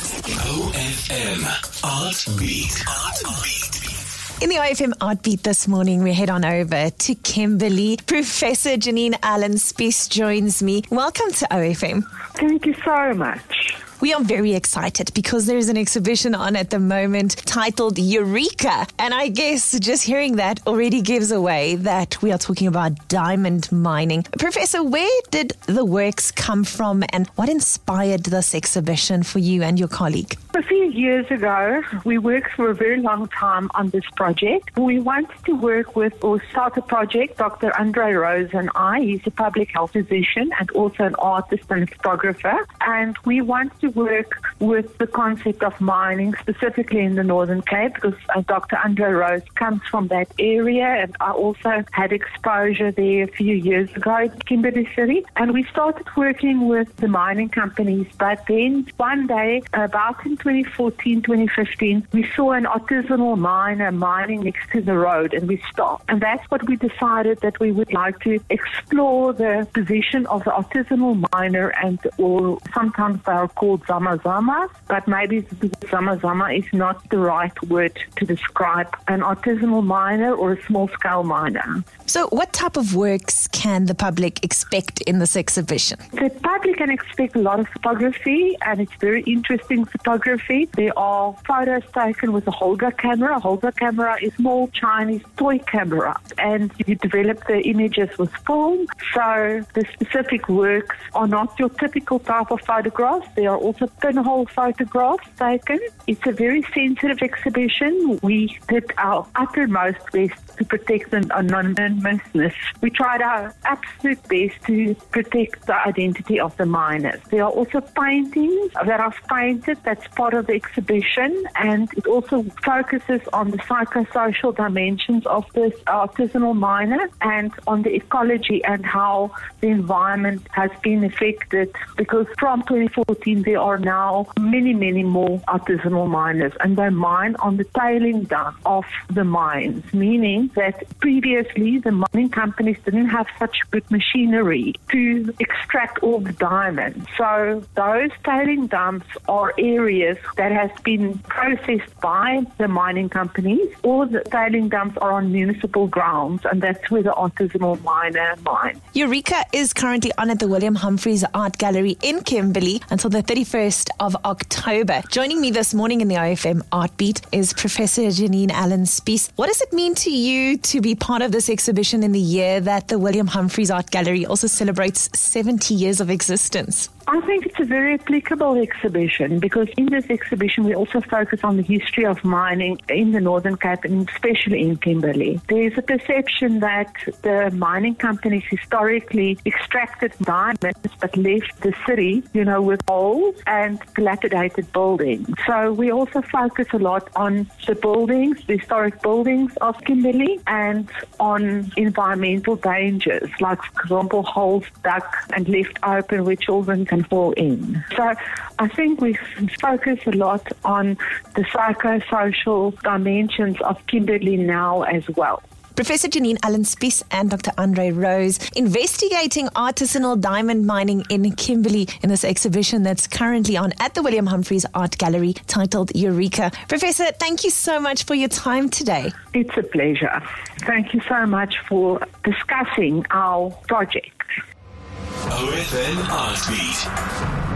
OFM Art Beat. In the OFM Art Beat this morning, we head on over to Kimberley. Professor Janine Allen Spies joins me. Welcome to OFM. Thank you so much. We are very excited because there's an exhibition on at the moment titled Eureka. And I guess just hearing that already gives away that we are talking about diamond mining. Professor, where did the works come from and what inspired this exhibition for you and your colleague? A few years ago, we worked for a very long time on this project. We wanted to work with or start a project, Dr. Andre Rose and I. He's a public health physician and also an artist and photographer. And we want to work with the concept of mining, specifically in the Northern Cape, because Dr. Andre Rose comes from that area, and I also had exposure there a few years ago at Kimberley City. And we started working with the mining companies, but then one day, about in 2014, 2015, we saw an artisanal miner mining next to the road, and we stopped. And that's what we decided, that we would like to explore the position of the artisanal miner, or sometimes they are called zama-zama, but maybe zama-zama is not the right word to describe an artisanal miner or a small-scale miner. So what type of works can the public expect in this exhibition? The public can expect a lot of photography, and it's very interesting photography. There are photos taken with a Holga camera. A Holga camera is a small Chinese toy camera, and you develop the images with film. So the specific works are not your typical type of photographs. There are also pinhole photographs taken. It's a very sensitive exhibition. We did our uttermost best to protect the anonymousness. We tried our absolute best to protect the identity of the miners. There are also paintings that I've painted that's part of the exhibition, and it also focuses on the psychosocial dimensions of this artisanal miner and on the ecology and how the environment has been affected, because from 2014 there are now many more artisanal miners, and they mine on the tailing dump of the mines, meaning that previously the mining companies didn't have such good machinery to extract all the diamonds. So those tailing dumps are areas that has been processed by the mining companies. All the tailing dumps are on municipal grounds, and that's where the artisanal miner mines. Eureka is currently on at the William Humphreys Art Gallery in Kimberley until the 31st of October. Joining me this morning in the OFM Art Beat is Professor Janine Allen Spies. What does it mean to you to be part of this exhibition in the year that the William Humphreys Art Gallery also celebrates 70 years of existence? I think it's a very applicable exhibition, because in this exhibition we also focus on the history of mining in the Northern Cape, and especially in Kimberley. There is a perception that the mining companies historically extracted diamonds but left the city, with holes and dilapidated buildings. So we also focus a lot on the buildings, the historic buildings of Kimberley, and on environmental dangers, like, for example, holes dug and left open where children can fall in. So I think we focus a lot on the psychosocial dimensions of Kimberley now as well. Professor Janine Allen Spies and Dr. Andre Rose investigating artisanal diamond mining in Kimberley in this exhibition that's currently on at the William Humphreys Art Gallery titled Eureka. Professor, thank you so much for your time today. It's a pleasure. Thank you so much for discussing our project. OFM Art Beat.